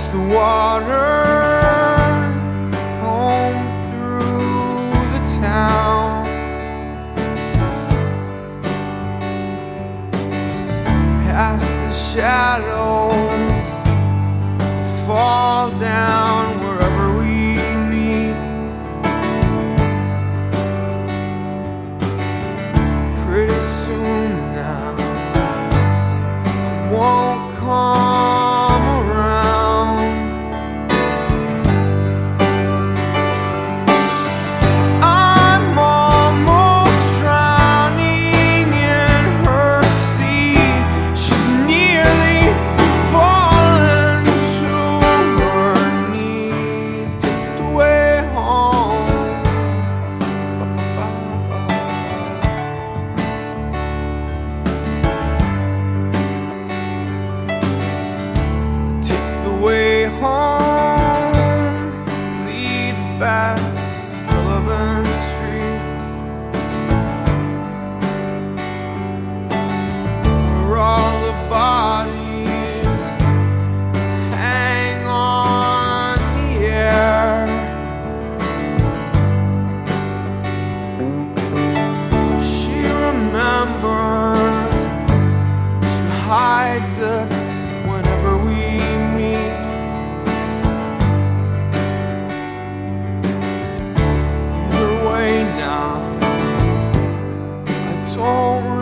the water home through the town. Past the shadows, fall down wherever we meet. Pretty soon now, I won't come around. I'm almost drowning in her sea. She's nearly fallen to her knees. Take the way home. Take the way home leads back to Sullivan Street, where all the bodies hang on the air. She remembers, she hides it whenever we meet. Either way now, I don't